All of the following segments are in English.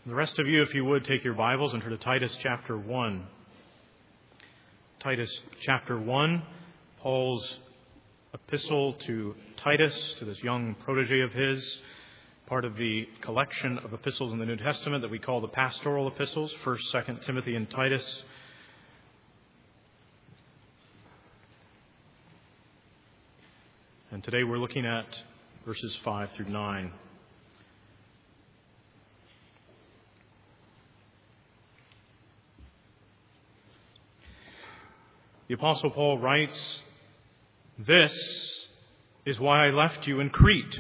The rest of you, if you would, take your Bibles and turn to Titus chapter 1. Titus chapter 1, Paul's epistle to Titus, to this young protege of his, part of the collection of epistles in the New Testament that we call the pastoral epistles, 1st, 2nd Timothy, and Titus. And today we're looking at verses 5 through 9. The Apostle Paul writes, "This is why I left you in Crete,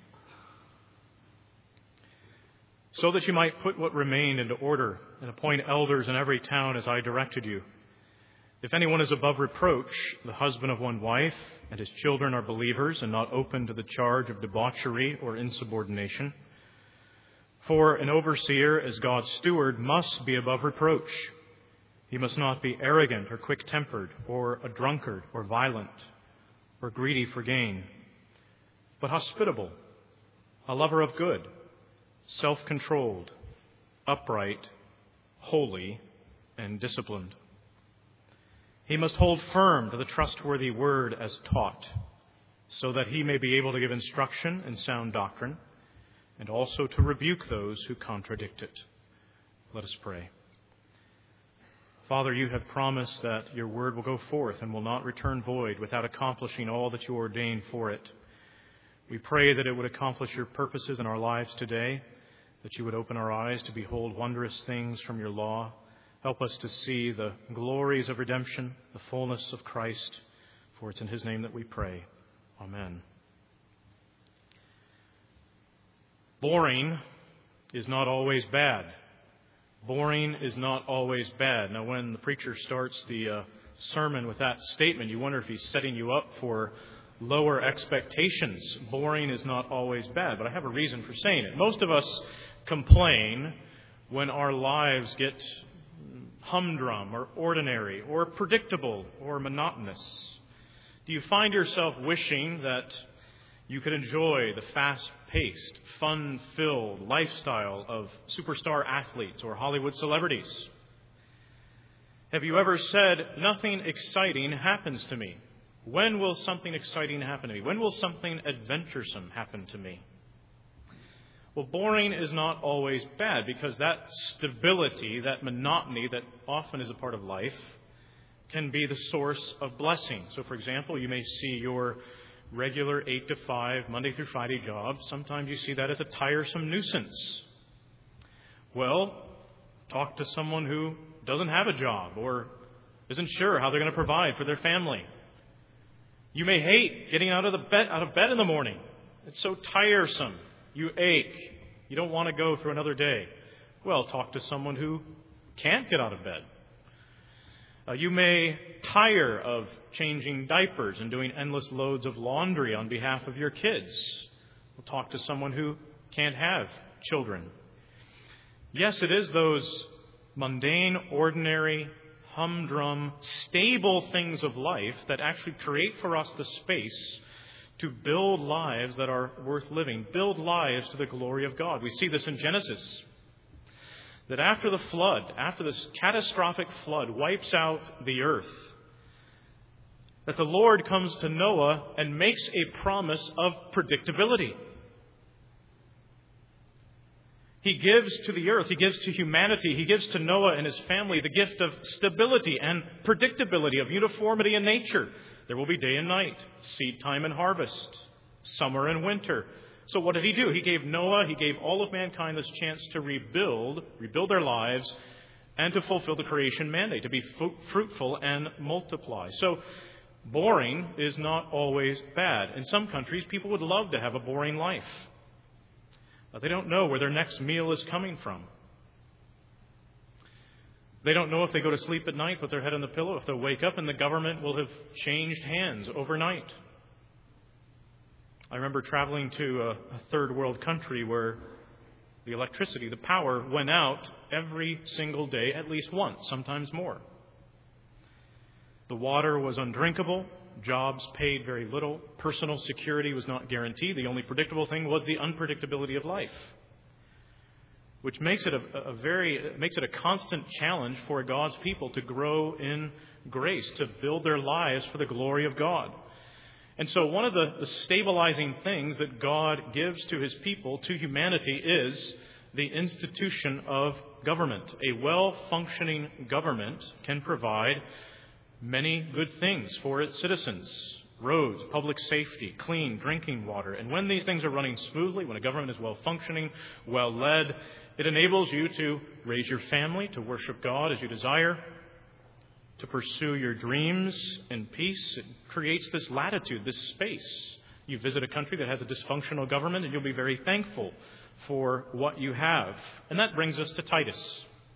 so that you might put what remained into order and appoint elders in every town as I directed you. If anyone is above reproach, the husband of one wife, and his children are believers and not open to the charge of debauchery or insubordination. For an overseer as God's steward must be above reproach. He must not be arrogant or quick-tempered or a drunkard or violent or greedy for gain, but hospitable, a lover of good, self-controlled, upright, holy, and disciplined. He must hold firm to the trustworthy word as taught, so that he may be able to give instruction in sound doctrine and also to rebuke those who contradict it." Let us pray. Father, you have promised that your word will go forth and will not return void without accomplishing all that you ordained for it. We pray that it would accomplish your purposes in our lives today, that you would open our eyes to behold wondrous things from your law. Help us to see the glories of redemption, the fullness of Christ, for it's in his name that we pray. Amen. Boring is not always bad. Boring is not always bad. Now, when the preacher starts the sermon with that statement, you wonder if he's setting you up for lower expectations. Boring is not always bad, but I have a reason for saying it. Most of us complain when our lives get humdrum or ordinary or predictable or monotonous. Do you find yourself wishing that you could enjoy the fast-paced, fun-filled lifestyle of superstar athletes or Hollywood celebrities? Have you ever said, "Nothing exciting happens to me"? When will something exciting happen to me? When will something adventuresome happen to me? Well, boring is not always bad, because that stability, that monotony that often is a part of life, can be the source of blessing. So, for example, you may see your regular 8 to 5, Monday through Friday job. Sometimes you see that as a tiresome nuisance. Well, talk to someone who doesn't have a job or isn't sure how they're going to provide for their family. You may hate getting out of bed in the morning. It's so tiresome. You ache. You don't want to go through another day. Well, talk to someone who can't get out of bed. You may tire of changing diapers and doing endless loads of laundry on behalf of your kids. We'll talk to someone who can't have children. Yes, it is those mundane, ordinary, humdrum, stable things of life that actually create for us the space to build lives that are worth living, build lives to the glory of God. We see this in Genesis, that after the flood, after this catastrophic flood wipes out the earth, that the Lord comes to Noah and makes a promise of predictability. He gives to the earth, he gives to humanity, he gives to Noah and his family the gift of stability and predictability, of uniformity in nature. There will be day and night, seed time and harvest, summer and winter. So what did he do? He gave Noah, he gave all of mankind this chance to rebuild their lives, and to fulfill the creation mandate, to be fruitful and multiply. So boring is not always bad. In some countries, people would love to have a boring life. They don't know where their next meal is coming from. They don't know if they go to sleep at night with their head on the pillow, if they'll wake up and the government will have changed hands overnight. I remember traveling to a third world country where the electricity, the power, went out every single day, at least once, sometimes more. The water was undrinkable. Jobs paid very little. Personal security was not guaranteed. The only predictable thing was the unpredictability of life. which makes it a constant challenge for God's people to grow in grace, to build their lives for the glory of God. And so one of the stabilizing things that God gives to his people, to humanity, is the institution of government. A well-functioning government can provide many good things for its citizens: roads, public safety, clean drinking water. And when these things are running smoothly, when a government is well-functioning, well-led, it enables you to raise your family, to worship God as you desire, to pursue your dreams in peace. It creates this latitude, this space. You visit a country that has a dysfunctional government, and you'll be very thankful for what you have. And that brings us to Titus.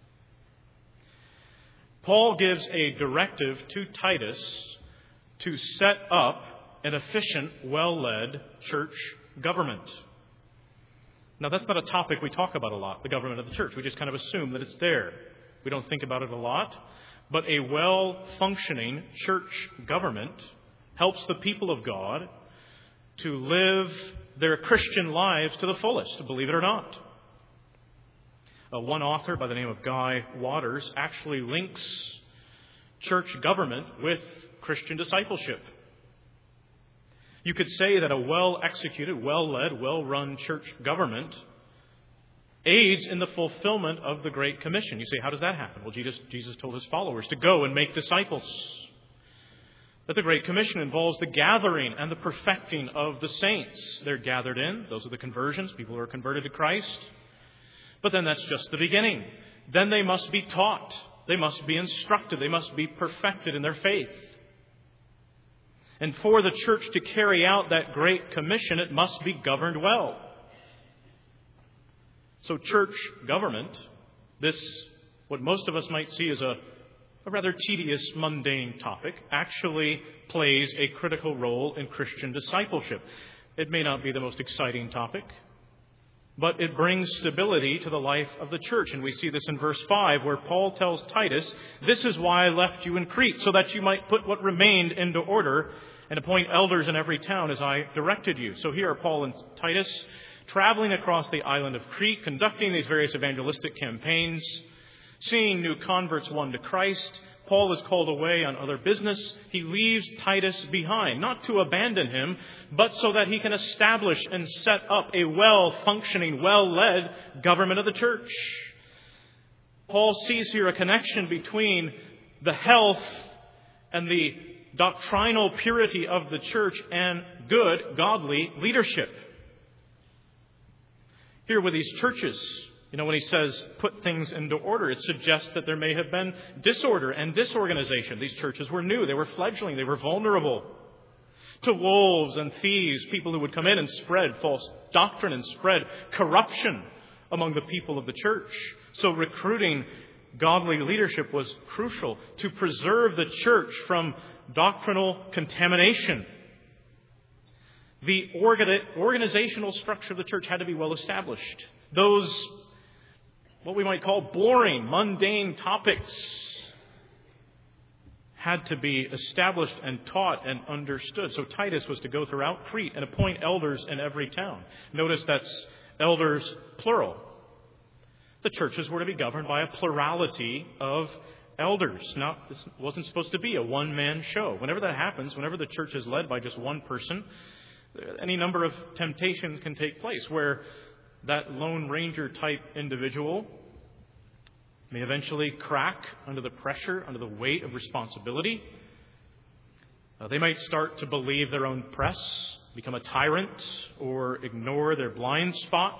Paul gives a directive to Titus to set up an efficient, well-led church government. Now, that's not a topic we talk about a lot, the government of the church. We just kind of assume that it's there. We don't think about it a lot. But a well-functioning church government helps the people of God to live their Christian lives to the fullest, believe it or not. One author by the name of Guy Waters actually links church government with Christian discipleship. You could say that a well-executed, well-led, well-run church government aids in the fulfillment of the Great Commission. You say, how does that happen? Well, Jesus told his followers to go and make disciples. That the Great Commission involves the gathering and the perfecting of the saints. They're gathered in. Those are the conversions, people who are converted to Christ. But then that's just the beginning. Then they must be taught. They must be instructed. They must be perfected in their faith. And for the church to carry out that Great Commission, it must be governed well. So church government, this, what most of us might see as a rather tedious, mundane topic, actually plays a critical role in Christian discipleship. It may not be the most exciting topic, but it brings stability to the life of the church. And we see this in verse 5, where Paul tells Titus, "This is why I left you in Crete, so that you might put what remained into order and appoint elders in every town as I directed you." So here are Paul and Titus traveling across the island of Crete, conducting these various evangelistic campaigns, seeing new converts won to Christ. Paul is called away on other business. He leaves Titus behind, not to abandon him, but so that he can establish and set up a well-functioning, well-led government of the church. Paul sees here a connection between the health and the doctrinal purity of the church and good, godly leadership. Here with these churches, when he says put things into order, it suggests that there may have been disorder and disorganization. These churches were new. They were fledgling. They were vulnerable to wolves and thieves, people who would come in and spread false doctrine and spread corruption among the people of the church. So recruiting godly leadership was crucial to preserve the church from doctrinal contamination. The organizational structure of the church had to be well established. Those, what we might call boring, mundane topics, had to be established and taught and understood. So Titus was to go throughout Crete and appoint elders in every town. Notice that's elders plural. The churches were to be governed by a plurality of elders. This wasn't supposed to be a one-man show. Whenever that happens, whenever the church is led by just one person, any number of temptations can take place where that Lone Ranger type individual may eventually crack under the pressure, under the weight of responsibility. They might start to believe their own press, become a tyrant, or ignore their blind spots.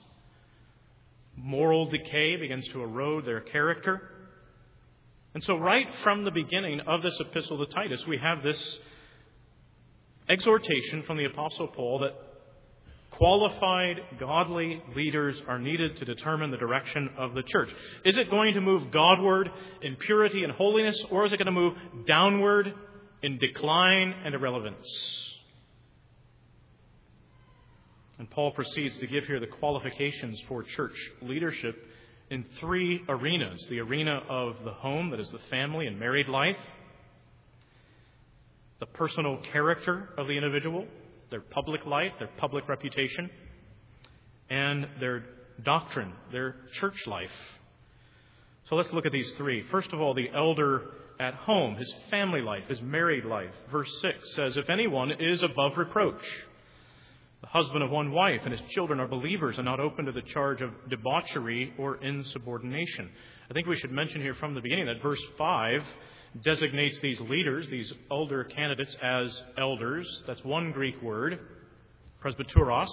Moral decay begins to erode their character. And so right from the beginning of this epistle to Titus, we have this exhortation from the Apostle Paul that qualified, godly leaders are needed to determine the direction of the church. Is it going to move Godward in purity and holiness, or is it going to move downward in decline and irrelevance? And Paul proceeds to give here the qualifications for church leadership in three arenas. The arena of the home, that is the family and married life. The personal character of the individual, their public life, their public reputation, and their doctrine, their church life. So let's look at these three. First of all, the elder at home, his family life, his married life. Verse 6 says, if anyone is above reproach, the husband of one wife, and his children are believers and not open to the charge of debauchery or insubordination. I think we should mention here from the beginning that verse 5 designates these leaders, these elder candidates, as elders. That's one Greek word, presbyteros.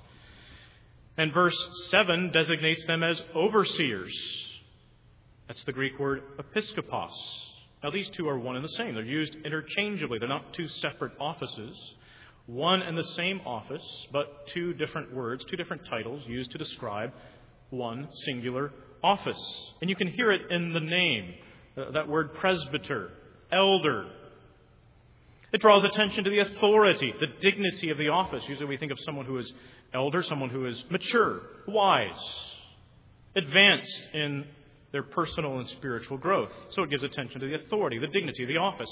And verse 7 designates them as overseers. That's the Greek word episkopos. Now, these two are one and the same. They're used interchangeably. They're not two separate offices. One and the same office, but two different words, two different titles used to describe one singular office. And you can hear it in the name, that word presbyter, elder. It draws attention to the authority, the dignity of the office. Usually we think of someone who is elder, someone who is mature, wise, advanced in their personal and spiritual growth. So it gives attention to the authority, the dignity of the office.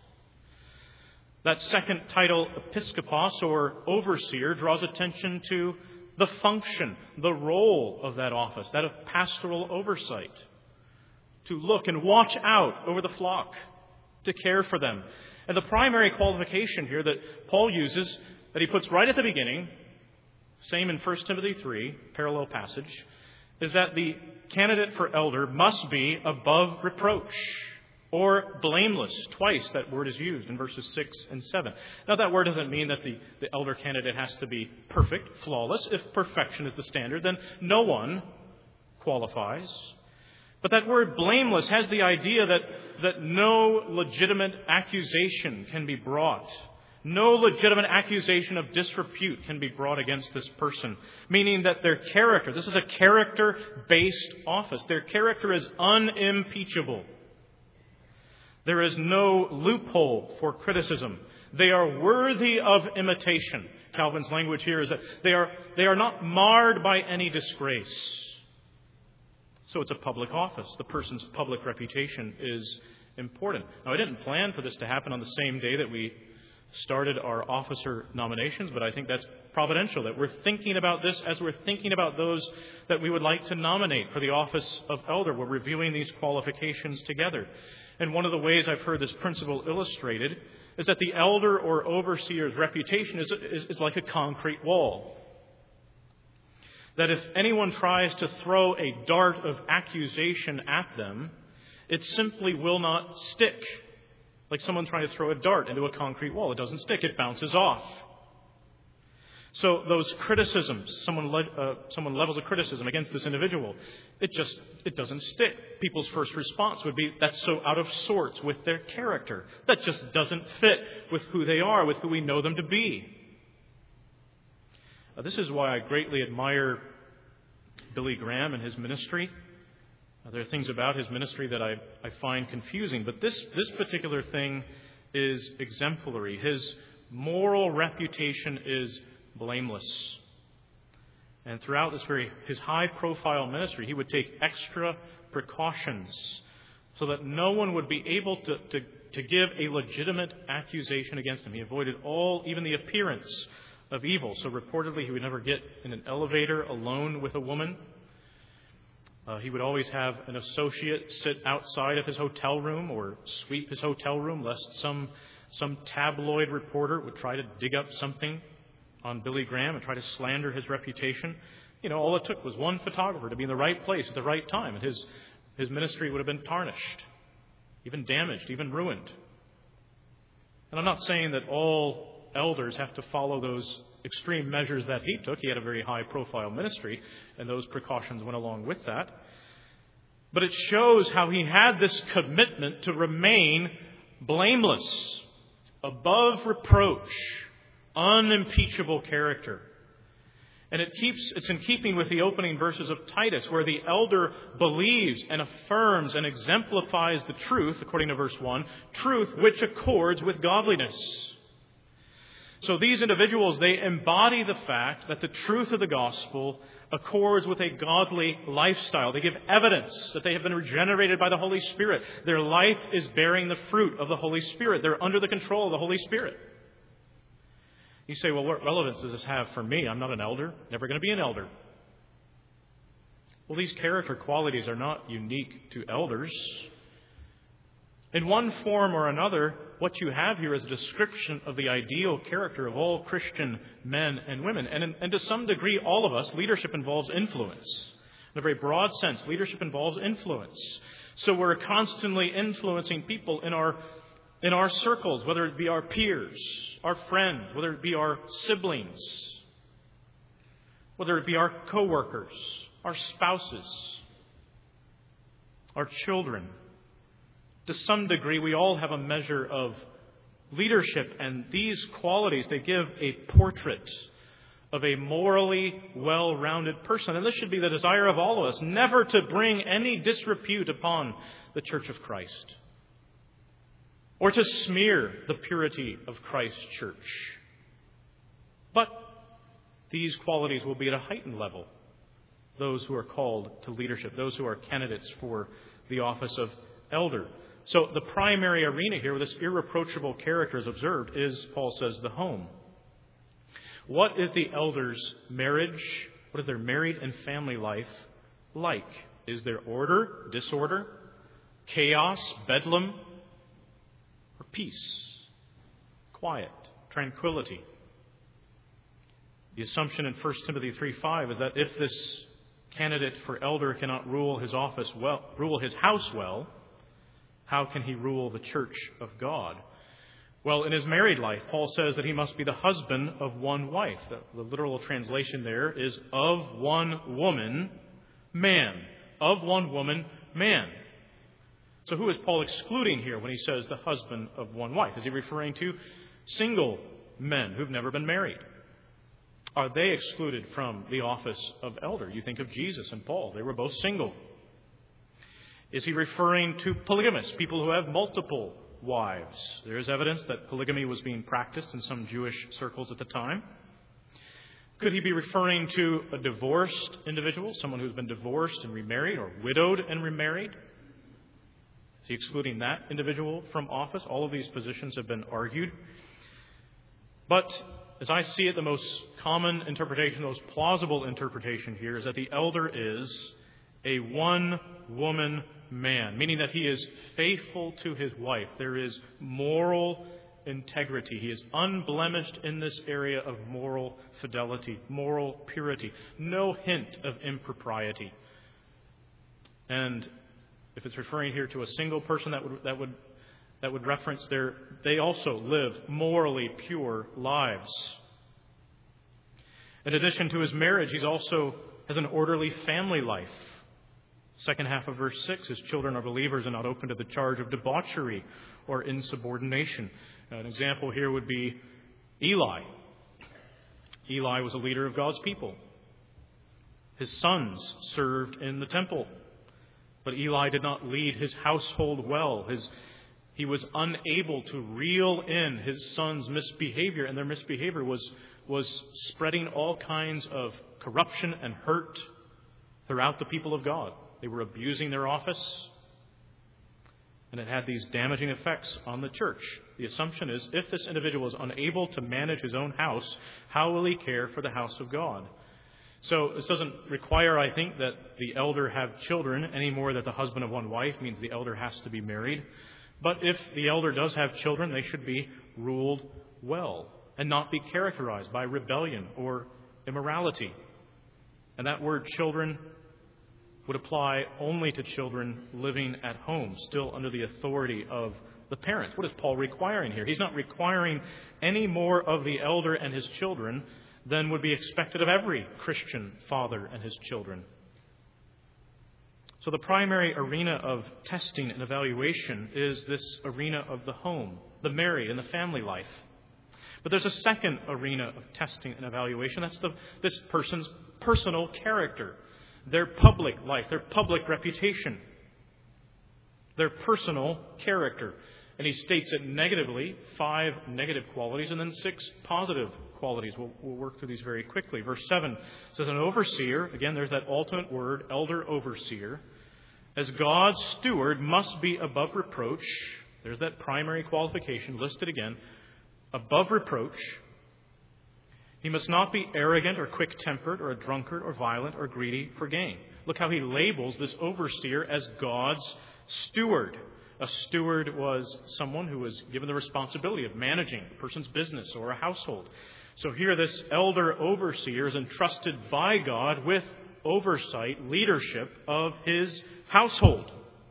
That second title, episkopos, or overseer, draws attention to the function, the role of that office, that of pastoral oversight. To look and watch out over the flock, to care for them. And the primary qualification here that Paul uses, that he puts right at the beginning, same in 1 Timothy 3, parallel passage, is that the candidate for elder must be above reproach or blameless. Twice that word is used in verses 6 and 7. Now, that word doesn't mean that the elder candidate has to be perfect, flawless. If perfection is the standard, then no one qualifies. But that word blameless has the idea that no legitimate accusation can be brought. No legitimate accusation of disrepute can be brought against this person. Meaning that their character, this is a character-based office. Their character is unimpeachable. There is no loophole for criticism. They are worthy of imitation. Calvin's language here is that they are not marred by any disgrace. So it's a public office. The person's public reputation is important. Now, I didn't plan for this to happen on the same day that we started our officer nominations, but I think that's providential, that we're thinking about this as we're thinking about those that we would like to nominate for the office of elder. We're reviewing these qualifications together. And one of the ways I've heard this principle illustrated is that the elder or overseer's reputation is like a concrete wall. That if anyone tries to throw a dart of accusation at them, it simply will not stick. Like someone trying to throw a dart into a concrete wall. It doesn't stick. It bounces off. So those criticisms, someone levels a criticism against this individual, it doesn't stick. People's first response would be, that's so out of sorts with their character. That just doesn't fit with who they are, with who we know them to be. This is why I greatly admire Billy Graham and his ministry. There are things about his ministry that I find confusing, but this particular thing is exemplary. His moral reputation is blameless. And throughout his high-profile ministry, he would take extra precautions so that no one would be able to give a legitimate accusation against him. He avoided even the appearance of evil. So reportedly, he would never get in an elevator alone with a woman. He would always have an associate sit outside of his hotel room or sweep his hotel room, lest some tabloid reporter would try to dig up something on Billy Graham and try to slander his reputation. All it took was one photographer to be in the right place at the right time, and his ministry would have been tarnished, even damaged, even ruined. And I'm not saying that all elders have to follow those extreme measures that he took. He had a very high-profile ministry, and those precautions went along with that. But it shows how he had this commitment to remain blameless, above reproach, unimpeachable character. And it's in keeping with the opening verses of Titus, where the elder believes and affirms and exemplifies the truth, according to verse 1, truth which accords with godliness. So these individuals, they embody the fact that the truth of the gospel accords with a godly lifestyle. They give evidence that they have been regenerated by the Holy Spirit. Their life is bearing the fruit of the Holy Spirit. They're under the control of the Holy Spirit. You say, well, what relevance does this have for me? I'm not an elder, never going to be an elder. Well, these character qualities are not unique to elders. In one form or another, what you have here is a description of the ideal character of all Christian men and women. And to some degree, all of us, leadership involves influence. In a very broad sense, leadership involves influence. So we're constantly influencing people in our circles, whether it be our peers, our friends, whether it be our siblings, whether it be our co-workers, our spouses, our children. To some degree, we all have a measure of leadership, and these qualities, they give a portrait of a morally well-rounded person. And this should be the desire of all of us, never to bring any disrepute upon the Church of Christ, or to smear the purity of Christ's church. But these qualities will be at a heightened level, those who are called to leadership, those who are candidates for the office of elder. So the primary arena here where this irreproachable character is observed is, Paul says, the home. What is the elder's marriage? What is their married and family life like? Is there order, disorder, chaos, bedlam, or peace, quiet, tranquility? The assumption in 1 Timothy 3:5 is that if this candidate for elder cannot rule his office well, rule his house well, how can he rule the church of God? Well, in his married life, Paul says that he must be the husband of one wife. The literal translation there is of one woman, man. Of one woman, man. So who is Paul excluding here when he says the husband of one wife? Is he referring to single men who've never been married? Are they excluded from the office of elder? You think of Jesus and Paul. They were both single. Is he referring to polygamists, people who have multiple wives? There is evidence that polygamy was being practiced in some Jewish circles at the time. Could he be referring to a divorced individual, someone who's been divorced and remarried, or widowed and remarried? Is he excluding that individual from office? All of these positions have been argued. But as I see it, the most common interpretation, the most plausible interpretation here is that the elder is a one-woman man, meaning that he is faithful to his wife. There is moral integrity. He is unblemished in this area of moral fidelity, moral purity. No hint of impropriety. And if it's referring here to a single person, that would reference they also live morally pure lives. In addition to his marriage, he also has an orderly family life. Second half of verse 6, his children are believers and not open to the charge of debauchery or insubordination. An example here would be Eli. Eli was a leader of God's people. His sons served in the temple. But Eli did not lead his household well. He was unable to reel in his sons' misbehavior, and their misbehavior was spreading all kinds of corruption and hurt throughout the people of God. They were abusing their office, and it had these damaging effects on the church. The assumption is, if this individual is unable to manage his own house, how will he care for the house of God? So this doesn't require, I think, that the elder have children any more than the husband of one wife means the elder has to be married. But if the elder does have children, they should be ruled well and not be characterized by rebellion or immorality. And that word children would apply only to children living at home, still under the authority of the parents. What is Paul requiring here? He's not requiring any more of the elder and his children than would be expected of every Christian father and his children. So the primary arena of testing and evaluation is this arena of the home, the married and the family life. But there's a second arena of testing and evaluation. That's this person's personal character, their public life, their public reputation, their personal character. And he states it negatively, 5 negative qualities, and then 6 positive qualities. We'll work through these very quickly. Verse 7 says, an overseer, again, there's that ultimate word, elder overseer, as God's steward must be above reproach. There's that primary qualification listed again, above reproach. He must not be arrogant or quick-tempered or a drunkard or violent or greedy for gain. Look how he labels this overseer as God's steward. A steward was someone who was given the responsibility of managing a person's business or a household. So here this elder overseer is entrusted by God with oversight, leadership of his household.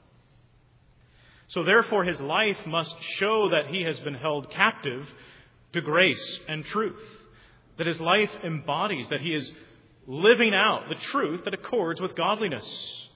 So therefore his life must show that he has been held captive to grace and truth. That his life embodies, that he is living out the truth that accords with godliness.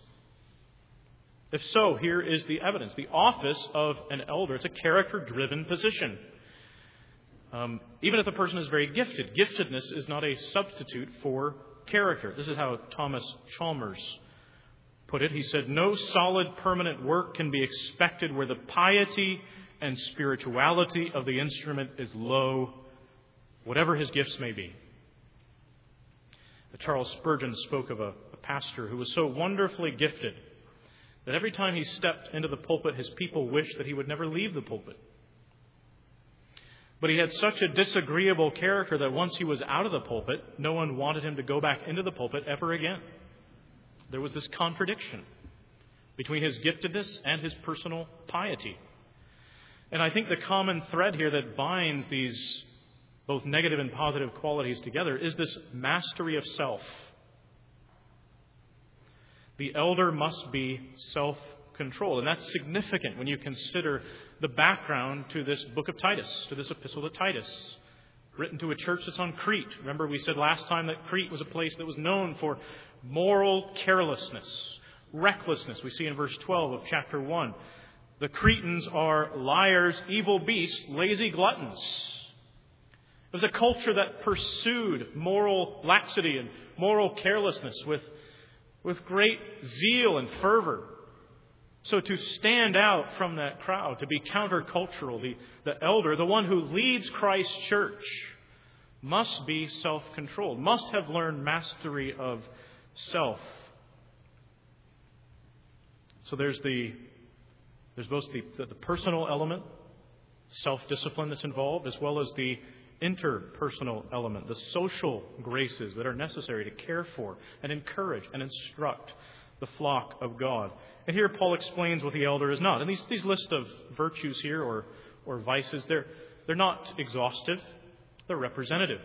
If so, here is the evidence. The office of an elder, it's a character-driven position. Even if the person is very gifted, giftedness is not a substitute for character. This is how Thomas Chalmers put it. He said, "No solid permanent work can be expected where the piety and spirituality of the instrument is low, whatever his gifts may be." Charles Spurgeon spoke of a pastor who was so wonderfully gifted that every time he stepped into the pulpit, his people wished that he would never leave the pulpit. But he had such a disagreeable character that once he was out of the pulpit, no one wanted him to go back into the pulpit ever again. There was this contradiction between his giftedness and his personal piety. And I think the common thread here that binds these both negative and positive qualities together is this mastery of self. The elder must be self-controlled. And that's significant when you consider the background to this book of Titus, to this epistle to Titus, written to a church that's on Crete. Remember, we said last time that Crete was a place that was known for moral carelessness, recklessness. We see in verse 12 of chapter 1. The Cretans are liars, evil beasts, lazy gluttons. It was a culture that pursued moral laxity and moral carelessness with great zeal and fervor. So to stand out from that crowd, to be countercultural, the elder, the one who leads Christ's church, must be self-controlled, must have learned mastery of self. So there's both the personal element, self-discipline that's involved, as well as the interpersonal element, the social graces that are necessary to care for and encourage and instruct the flock of God. And here Paul explains what the elder is not. And these list of virtues here or vices, they're not exhaustive, they're representative.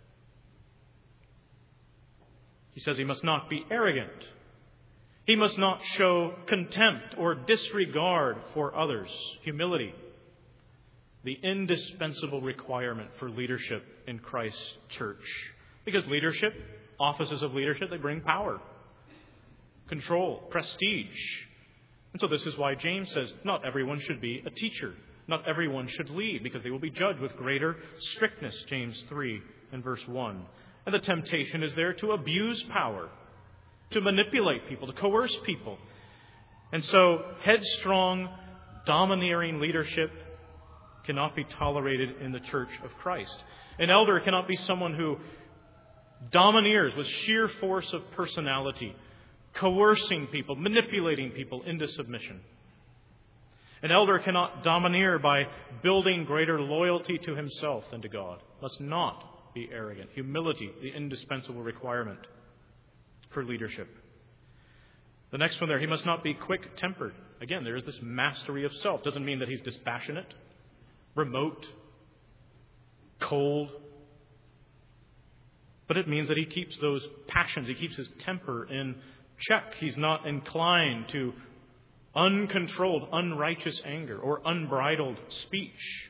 He says he must not be arrogant. He must not show contempt or disregard for others. Humility, the indispensable requirement for leadership in Christ's church. Because leadership, offices of leadership, they bring power, control, prestige. And so this is why James says not everyone should be a teacher. Not everyone should lead, because they will be judged with greater strictness, James 3 and verse 1. And the temptation is there to abuse power, to manipulate people, to coerce people. And so headstrong, domineering leadership cannot be tolerated in the church of Christ. An elder cannot be someone who domineers with sheer force of personality, coercing people, manipulating people into submission. An elder cannot domineer by building greater loyalty to himself than to God. Must not be arrogant. Humility, the indispensable requirement for leadership. The next one there, he must not be quick-tempered. Again, there is this mastery of self. Doesn't mean that he's dispassionate, remote, cold. But it means that he keeps those passions, he keeps his temper in check. He's not inclined to uncontrolled, unrighteous anger or unbridled speech.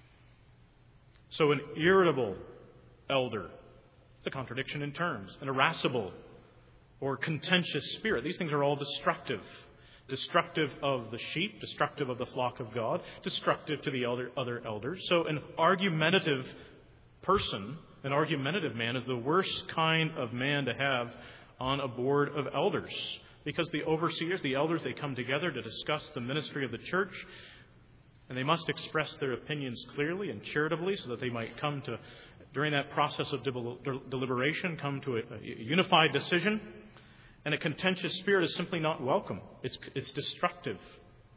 So an irritable elder, it's a contradiction in terms. An irascible or contentious spirit, these things are all destructive. Destructive of the sheep, destructive of the flock of God, destructive to the other elders. So an argumentative person, an argumentative man, is the worst kind of man to have on a board of elders. Because the overseers, the elders, they come together to discuss the ministry of the church, and they must express their opinions clearly and charitably so that they might come to, during that process of deliberation, come to a unified decision. And a contentious spirit is simply not welcome. It's destructive.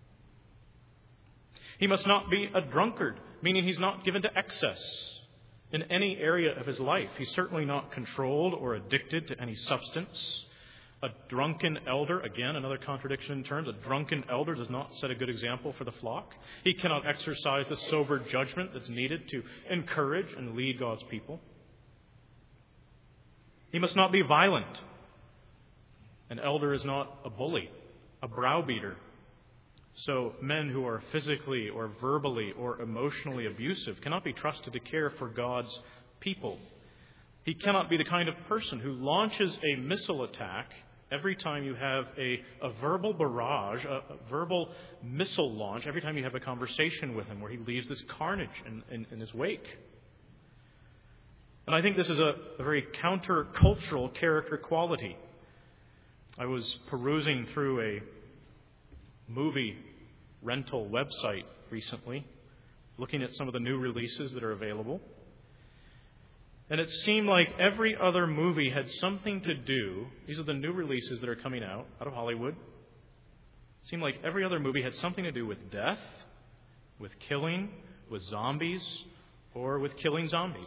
He must not be a drunkard, meaning he's not given to excess. in any area of his life. He's certainly not controlled or addicted to any substance. A drunken elder, again, another contradiction in terms, a drunken elder does not set a good example for the flock. He cannot exercise the sober judgment that's needed to encourage and lead God's people. He must not be violent. An elder is not a bully, a browbeater. So men who are physically or verbally or emotionally abusive cannot be trusted to care for God's people. He cannot be the kind of person who launches a missile attack every time you have a verbal barrage, a verbal missile launch, every time you have a conversation with him where he leaves this carnage in his wake. And I think this is a very countercultural character quality. I was perusing through a movie rental website recently, looking at some of the new releases that are available. And it seemed like every other movie had something to do, these are the new releases that are coming out of Hollywood. It seemed like every other movie had something to do with death, with killing, with zombies, or with killing zombies.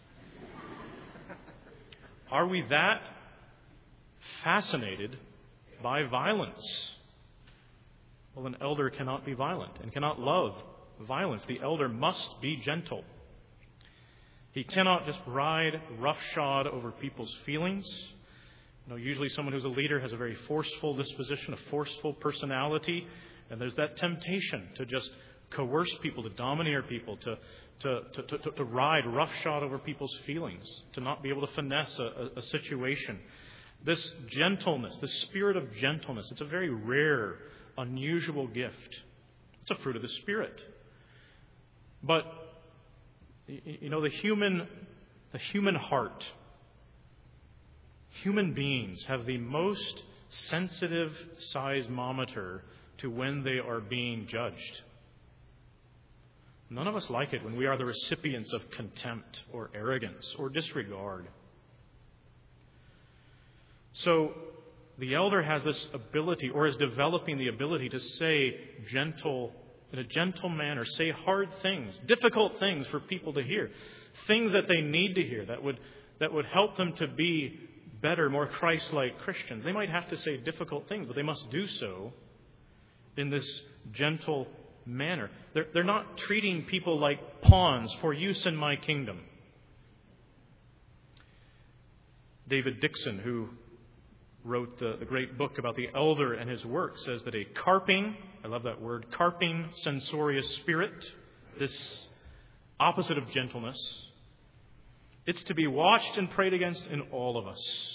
Are we that fascinated by violence? Well, an elder cannot be violent and cannot love violence. The elder must be gentle. He cannot just ride roughshod over people's feelings. Usually someone who's a leader has a very forceful disposition, a forceful personality, and there's that temptation to just coerce people, to domineer people, to ride roughshod over people's feelings, to not be able to finesse a situation. This gentleness, this spirit of gentleness, it's a very rare, unusual gift. It's a fruit of the Spirit. But the human heart, human beings have the most sensitive seismometer to when they are being judged. None of us like it when we are the recipients of contempt or arrogance or disregard. So the elder has this ability, or is developing the ability, to say in a gentle manner, say hard things, difficult things for people to hear, things that they need to hear that would help them to be better, more Christ-like Christians. They might have to say difficult things, but they must do so in this gentle manner. They're not treating people like pawns for use in my kingdom. David Dixon, who wrote the great book about the elder and his work, says that a carping, I love that word, carping censorious spirit, this opposite of gentleness, it's to be watched and prayed against in all of us.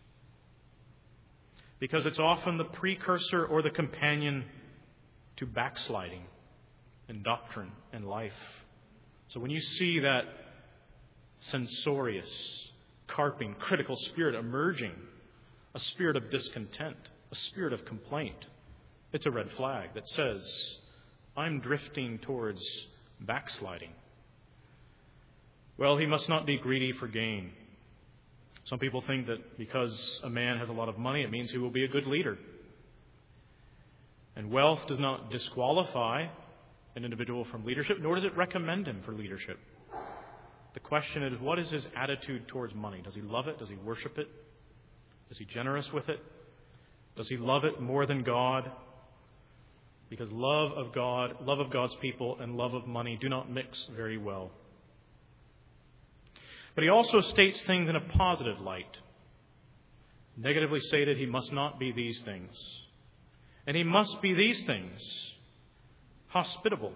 Because it's often the precursor or the companion to backsliding in doctrine and life. So when you see that censorious, carping, critical spirit emerging, a spirit of discontent, a spirit of complaint, it's a red flag that says, I'm drifting towards backsliding. Well, he must not be greedy for gain. Some people think that because a man has a lot of money, it means he will be a good leader. And wealth does not disqualify an individual from leadership, nor does it recommend him for leadership. The question is, what is his attitude towards money? Does he love it? Does he worship it? Is he generous with it? Does he love it more than God? Because love of God, love of God's people, and love of money do not mix very well. But he also states things in a positive light. Negatively stated, he must not be these things. And he must be these things: hospitable.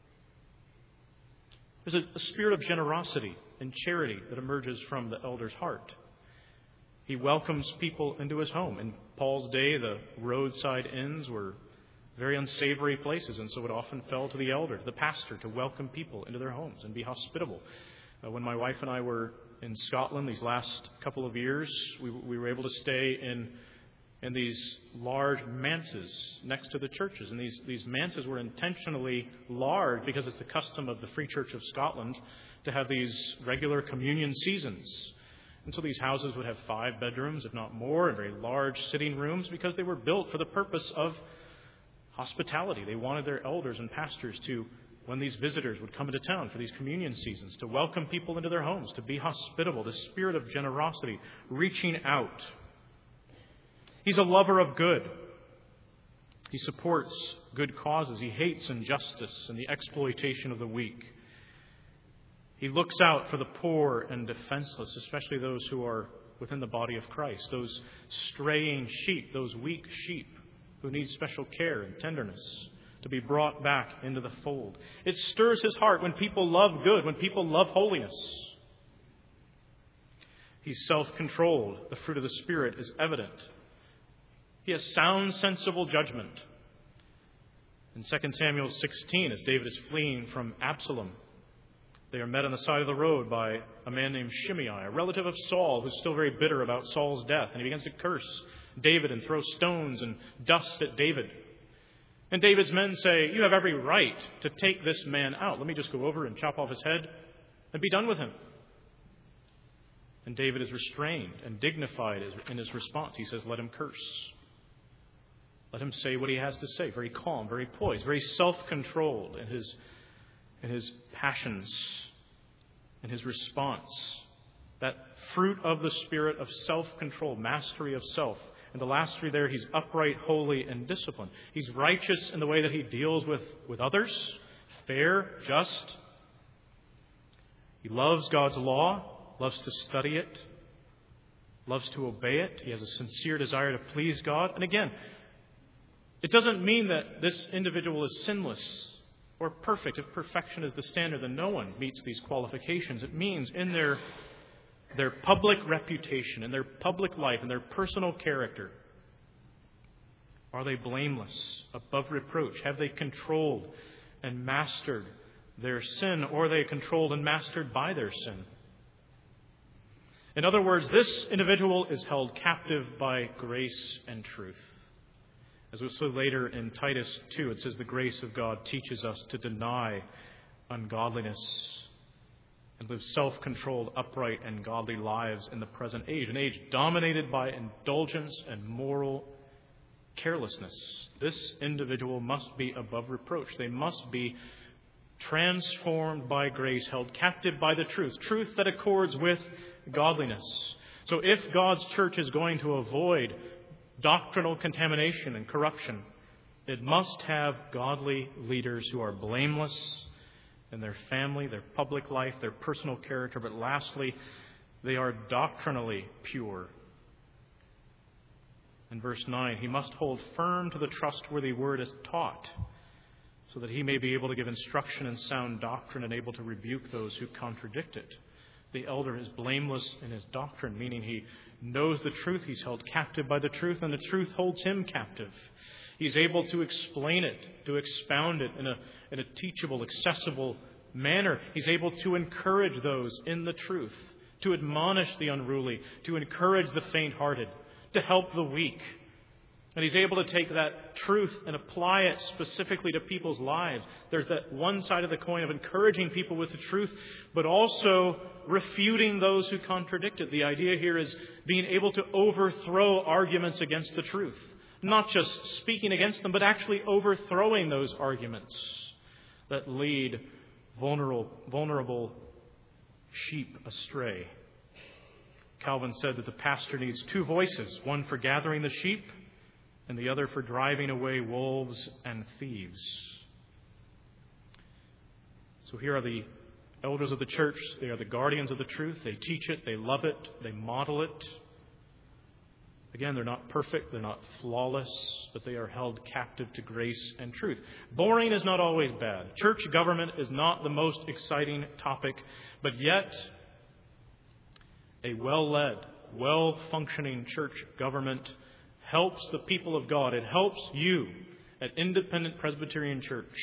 There's a spirit of generosity and charity that emerges from the elder's heart. He welcomes people into his home. In Paul's day, the roadside inns were very unsavory places, and so it often fell to the elder, the pastor, to welcome people into their homes and be hospitable. When my wife and I were in Scotland these last couple of years, we were able to stay in these large manses next to the churches. And these manses were intentionally large because it's the custom of the Free Church of Scotland to have these regular communion seasons. And so these houses would have 5 bedrooms, if not more, and very large sitting rooms because they were built for the purpose of hospitality. They wanted their elders and pastors to when these visitors would come into town for these communion seasons, to welcome people into their homes, to be hospitable, the spirit of generosity, reaching out. He's a lover of good. He supports good causes. He hates injustice and the exploitation of the weak. He looks out for the poor and defenseless, especially those who are within the body of Christ, those straying sheep, those weak sheep who need special care and tenderness to be brought back into the fold. It stirs his heart when people love good, when people love holiness. He's self-controlled. The fruit of the Spirit is evident. He has sound, sensible judgment. In 2 Samuel 16, as David is fleeing from Absalom, they are met on the side of the road by a man named Shimei, a relative of Saul, who's still very bitter about Saul's death. And he begins to curse David and throw stones and dust at David. And David's men say, "You have every right to take this man out. Let me just go over and chop off his head and be done with him." And David is restrained and dignified in his response. He says, "Let him curse. Let him say what he has to say." Very calm, very poised, very self-controlled in his passions, in his response. That fruit of the Spirit of self-control, mastery of self. And the last three there, he's upright, holy, and disciplined. He's righteous in the way that he deals with others, fair, just. He loves God's law, loves to study it, loves to obey it. He has a sincere desire to please God. And again, it doesn't mean that this individual is sinless or perfect. If perfection is the standard, then no one meets these qualifications. It means in their public reputation, in their public life, in their personal character, are they blameless, above reproach? Have they controlled and mastered their sin, or are they controlled and mastered by their sin? In other words, this individual is held captive by grace and truth. As we'll see later in Titus 2, it says the grace of God teaches us to deny ungodliness and live self-controlled, upright, and godly lives in the present age, an age dominated by indulgence and moral carelessness. This individual must be above reproach. They must be transformed by grace, held captive by the truth that accords with godliness. So if God's church is going to avoid doctrinal contamination and corruption, it must have godly leaders who are blameless in their family, their public life, their personal character, but lastly, they are doctrinally pure. In verse 9, he must hold firm to the trustworthy word as taught, so that he may be able to give instruction in sound doctrine and able to rebuke those who contradict it. The elder is blameless in his doctrine, meaning he knows the truth, he's held captive by the truth, and the truth holds him captive. He's able to explain it, to expound it in a teachable, accessible manner. He's able to encourage those in the truth, to admonish the unruly, to encourage the faint-hearted, to help the weak. And he's able to take that truth and apply it specifically to people's lives. There's that one side of the coin of encouraging people with the truth, but also refuting those who contradict it. The idea here is being able to overthrow arguments against the truth. Not just speaking against them, but actually overthrowing those arguments that lead vulnerable sheep astray. Calvin said that the pastor needs two voices, one for gathering the sheep and the other for driving away wolves and thieves. So here are the elders of the church. They are the guardians of the truth. They teach it, they love it, they model it. Again, they're not perfect, they're not flawless, but they are held captive to grace and truth. Boring is not always bad. Church government is not the most exciting topic, but yet a well-led, well-functioning church government helps the people of God. It helps you at Independent Presbyterian Church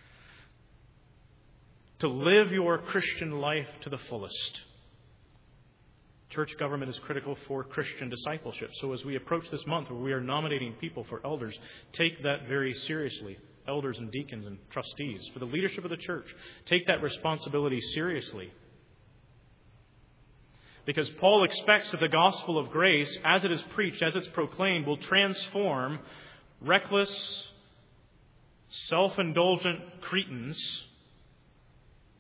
to live your Christian life to the fullest. Church government is critical for Christian discipleship. So as we approach this month where we are nominating people for elders, take that very seriously. Elders and deacons and trustees for the leadership of the church. Take that responsibility seriously. Because Paul expects that the gospel of grace, as it is preached, as it's proclaimed, will transform reckless, self-indulgent Cretans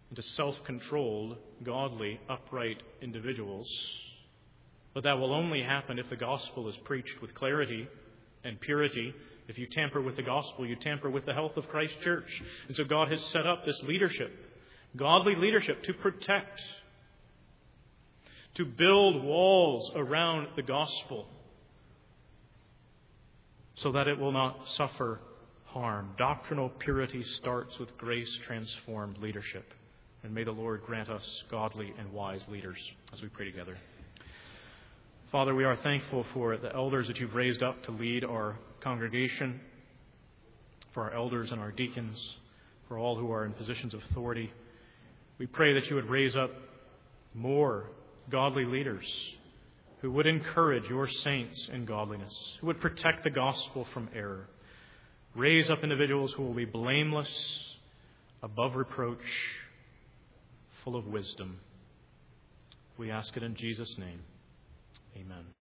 into self-controlled, godly, upright individuals. But that will only happen if the gospel is preached with clarity and purity. If you tamper with the gospel, you tamper with the health of Christ's church. And so God has set up this leadership, godly leadership, to protect, to build walls around the gospel so that it will not suffer harm. Doctrinal purity starts with grace-transformed leadership. And may the Lord grant us godly and wise leaders as we pray together. Father, we are thankful for the elders that you've raised up to lead our congregation, for our elders and our deacons, for all who are in positions of authority. We pray that you would raise up more godly leaders who would encourage your saints in godliness, who would protect the gospel from error. Raise up individuals who will be blameless, above reproach, full of wisdom. We ask it in Jesus' name. Amen.